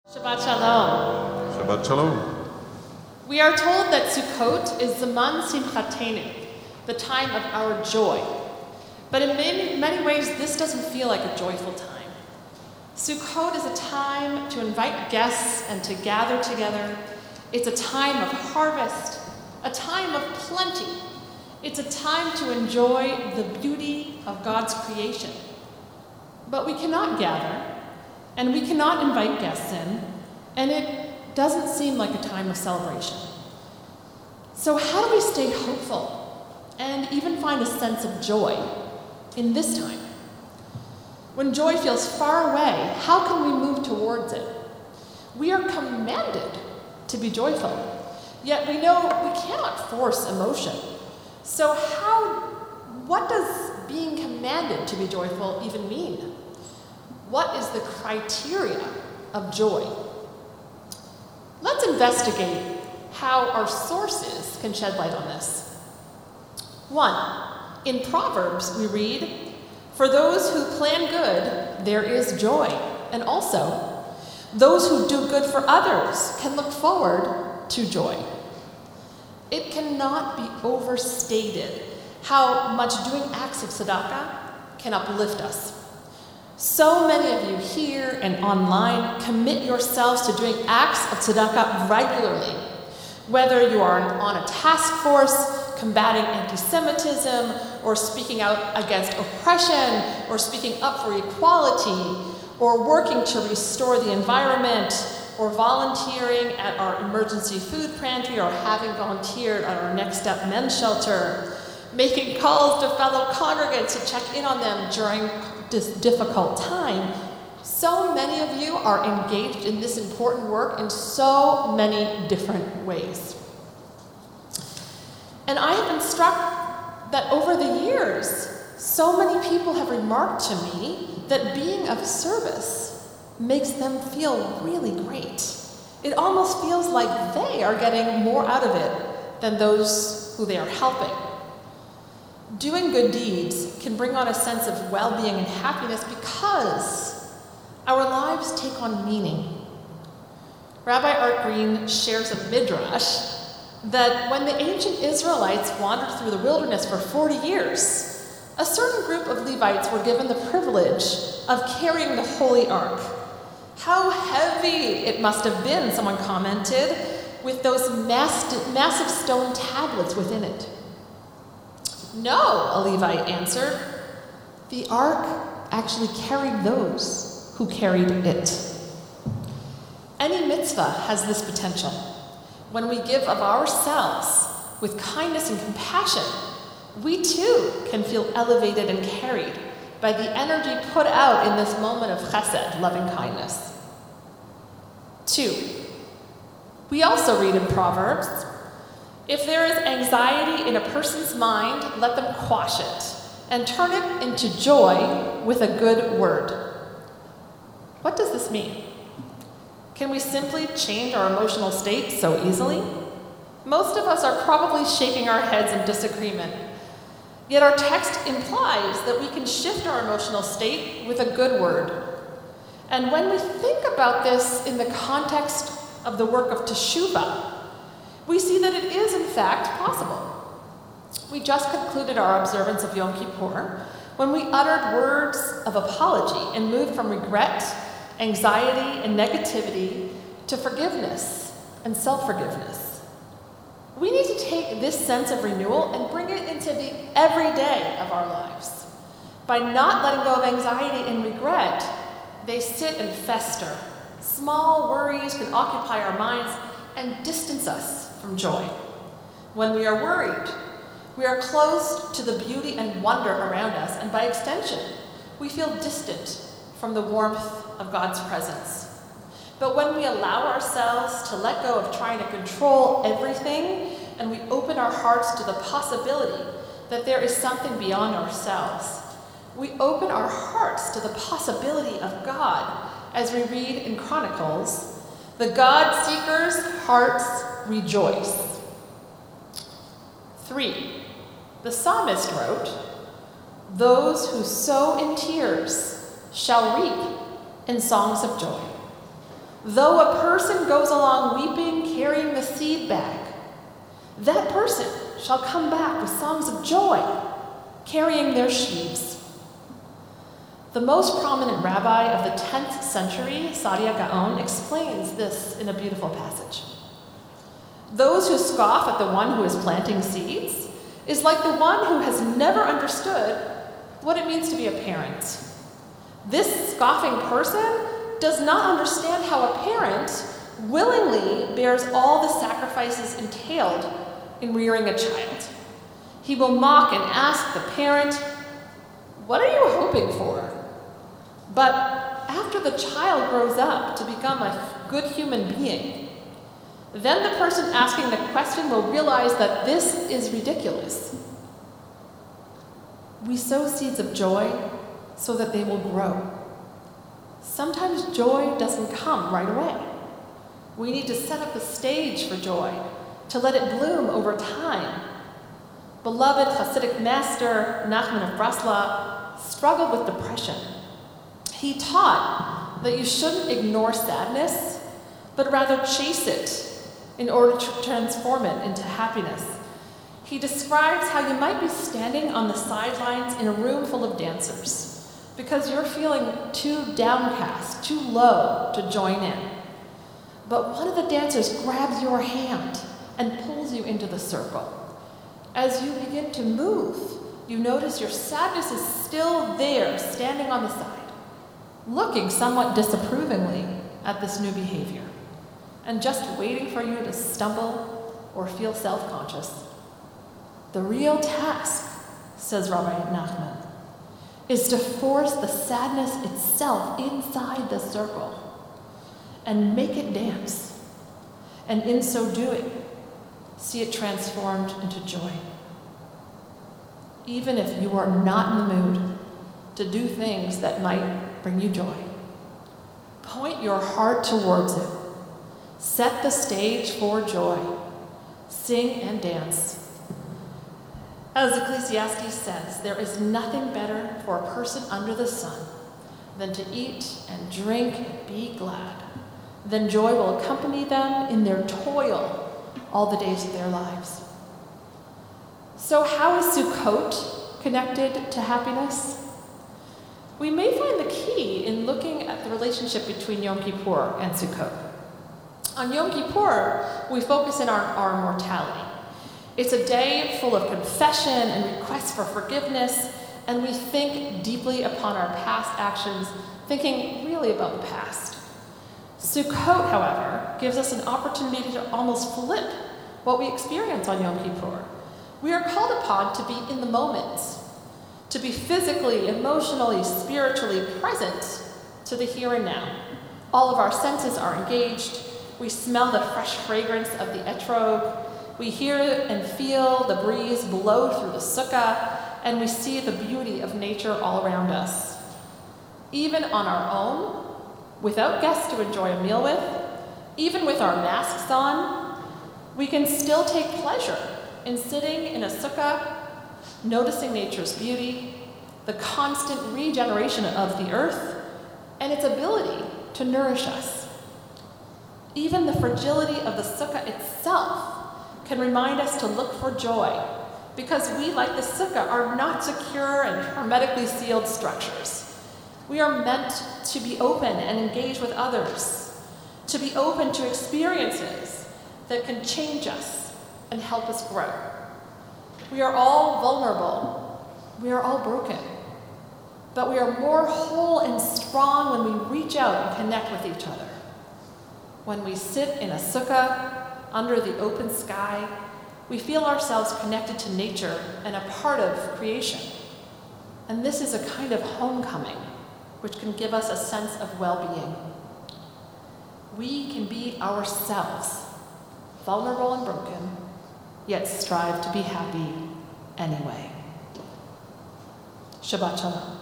Shabbat Shalom. Shabbat Shalom. We are told that Sukkot is Zaman Simchatenu, the time of our joy. But in many ways, this doesn't feel like a joyful time. Sukkot is a time to invite guests and to gather together. It's a time of harvest, a time of plenty. It's a time to enjoy the beauty of God's creation. But we cannot gather, and we cannot invite guests in, and it doesn't seem like a time of celebration. So how do we stay hopeful and even find a sense of joy in this time? When joy feels far away, how can we move towards it? We are commanded to be joyful, yet we know we cannot force emotion. So what does being commanded to be joyful even mean? What is the criteria of joy? Let's investigate how our sources can shed light on this. 1, in Proverbs we read, "For those who plan good, there is joy, and also, those who do good for others can look forward to joy." It cannot be overstated how much doing acts of tzedakah can uplift us. So many of you here and online commit yourselves to doing acts of tzedakah regularly. Whether you are on a task force combating anti-Semitism, or speaking out against oppression, or speaking up for equality, or working to restore the environment, or volunteering at our emergency food pantry, or having volunteered at our Next Step men's shelter, making calls to fellow congregants to check in on them during this difficult time. So many of you are engaged in this important work in so many different ways. And I have been struck that over the years, so many people have remarked to me that being of service makes them feel really great. It almost feels like they are getting more out of it than those who they are helping. Doing good deeds can bring on a sense of well-being and happiness because our lives take on meaning. Rabbi Art Green shares a midrash that when the ancient Israelites wandered through the wilderness for 40 years, a certain group of Levites were given the privilege of carrying the Holy Ark. How heavy it must have been, someone commented, with those massive stone tablets within it. "No," a Levite answered. "The ark actually carried those who carried it." Any mitzvah has this potential. When we give of ourselves with kindness and compassion, we too can feel elevated and carried by the energy put out in this moment of chesed, loving kindness. 2, we also read in Proverbs, "If there is anxiety in a person's mind, let them quash it and turn it into joy with a good word." What does this mean? Can we simply change our emotional state so easily? Most of us are probably shaking our heads in disagreement. Yet our text implies that we can shift our emotional state with a good word. And when we think about this in the context of the work of teshuvah, we see that it is in fact possible. We just concluded our observance of Yom Kippur when we uttered words of apology and moved from regret, anxiety, and negativity to forgiveness and self-forgiveness. We need to take this sense of renewal and bring it into the everyday of our lives. By not letting go of anxiety and regret, they sit and fester. Small worries can occupy our minds and distance us from joy. When we are worried, we are closed to the beauty and wonder around us, and by extension, we feel distant from the warmth of God's presence. But when we allow ourselves to let go of trying to control everything, and we open our hearts to the possibility that there is something beyond ourselves, we open our hearts to the possibility of God, as we read in Chronicles, "The God-seekers' hearts rejoice." 3, the psalmist wrote, "Those who sow in tears shall reap in songs of joy." Though a person goes along weeping, carrying the seed bag, that person shall come back with songs of joy, carrying their sheaves. The most prominent rabbi of the 10th century, Saadia Gaon, explains this in a beautiful passage. Those who scoff at the one who is planting seeds is like the one who has never understood what it means to be a parent. This scoffing person does not understand how a parent willingly bears all the sacrifices entailed in rearing a child. He will mock and ask the parent, "What are you hoping for?" But after the child grows up to become a good human being, then the person asking the question will realize that this is ridiculous. We sow seeds of joy so that they will grow. Sometimes joy doesn't come right away. We need to set up the stage for joy, to let it bloom over time. Beloved Hasidic master Nachman of Breslau struggled with depression. He taught that you shouldn't ignore sadness, but rather chase it in order to transform it into happiness. He describes how you might be standing on the sidelines in a room full of dancers because you're feeling too downcast, too low to join in. But one of the dancers grabs your hand and pulls you into the circle. As you begin to move, you notice your sadness is still there, standing on the side, looking somewhat disapprovingly at this new behavior, and just waiting for you to stumble or feel self-conscious. The real task, says Rabbi Nachman, is to force the sadness itself inside the circle and make it dance, and in so doing, see it transformed into joy. Even if you are not in the mood to do things that might bring you joy, point your heart towards it. Set the stage for joy. Sing and dance. As Ecclesiastes says, there is nothing better for a person under the sun than to eat and drink and be glad. Then joy will accompany them in their toil all the days of their lives. So how is Sukkot connected to happiness? We may find the key in looking at the relationship between Yom Kippur and Sukkot. On Yom Kippur, we focus in on our mortality. It's a day full of confession and requests for forgiveness, and we think deeply upon our past actions, thinking really about the past. Sukkot, however, gives us an opportunity to almost flip what we experience on Yom Kippur. We are called upon to be in the moment, to be physically, emotionally, spiritually present to the here and now. All of our senses are engaged. We smell the fresh fragrance of the etrog. We hear and feel the breeze blow through the sukkah, and we see the beauty of nature all around us. Even on our own, without guests to enjoy a meal with, even with our masks on, we can still take pleasure in sitting in a sukkah, noticing nature's beauty, the constant regeneration of the earth, and its ability to nourish us. Even the fragility of the sukkah itself can remind us to look for joy, because we, like the sukkah, are not secure and hermetically sealed structures. We are meant to be open and engage with others, to be open to experiences that can change us and help us grow. We are all vulnerable. We are all broken. But we are more whole and strong when we reach out and connect with each other. When we sit in a sukkah under the open sky, we feel ourselves connected to nature and a part of creation. And this is a kind of homecoming, which can give us a sense of well-being. We can be ourselves, vulnerable and broken, yet strive to be happy anyway. Shabbat Shalom.